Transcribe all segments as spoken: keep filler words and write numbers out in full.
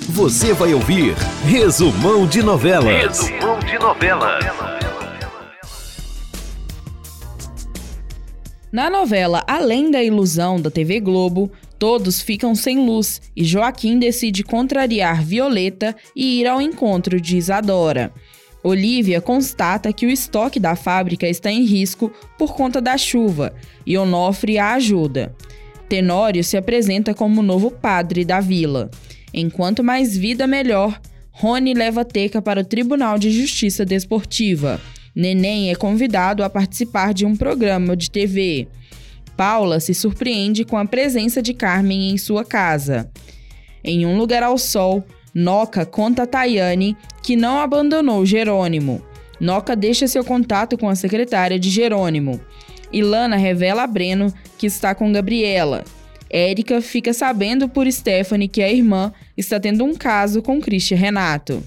Você vai ouvir Resumão de Novelas. Resumão de Novelas. Na novela Além da Ilusão, da T V Globo, todos ficam sem luz e Joaquim decide contrariar Violeta e ir ao encontro de Isadora. Olívia constata que o estoque da fábrica está em risco por conta da chuva e Onofre a ajuda. Tenório se apresenta como novo padre da vila. Enquanto mais vida, melhor, Rony leva Teca para o Tribunal de Justiça Desportiva. Neném é convidado a participar de um programa de T V. Paula se surpreende com a presença de Carmen em sua casa. Em Um Lugar ao Sol, Noca conta a Tayane que não abandonou Jerônimo. Noca deixa seu contato com a secretária de Jerônimo. Ilana revela a Breno que está com Gabriela. Érica fica sabendo por Stephanie que a irmã está tendo um caso com Christian Renato.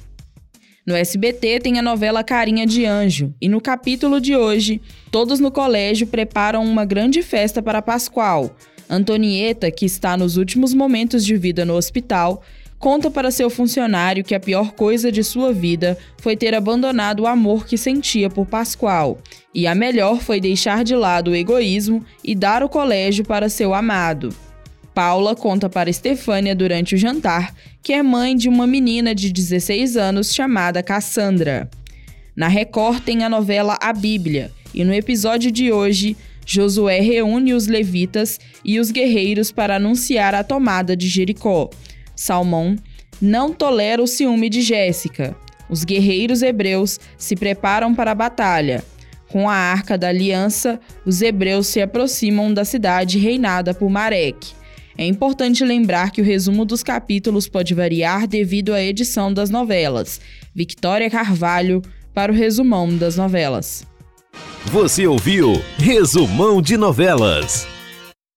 No S B T tem a novela Carinha de Anjo, e no capítulo de hoje, todos no colégio preparam uma grande festa para Pascoal. Antonieta, que está nos últimos momentos de vida no hospital, conta para seu funcionário que a pior coisa de sua vida foi ter abandonado o amor que sentia por Pascoal, e a melhor foi deixar de lado o egoísmo e dar o colégio para seu amado. Paula conta para Estefânia durante o jantar que é mãe de uma menina de dezesseis anos chamada Cassandra. Na Record tem a novela A Bíblia, e no episódio de hoje, Josué reúne os levitas e os guerreiros para anunciar a tomada de Jericó. Salmão não tolera o ciúme de Jéssica. Os guerreiros hebreus se preparam para a batalha. Com a Arca da Aliança, os hebreus se aproximam da cidade reinada por Mareque. É importante lembrar que o resumo dos capítulos pode variar devido à edição das novelas. Victoria Carvalho para o Resumão das Novelas. Você ouviu Resumão de Novelas.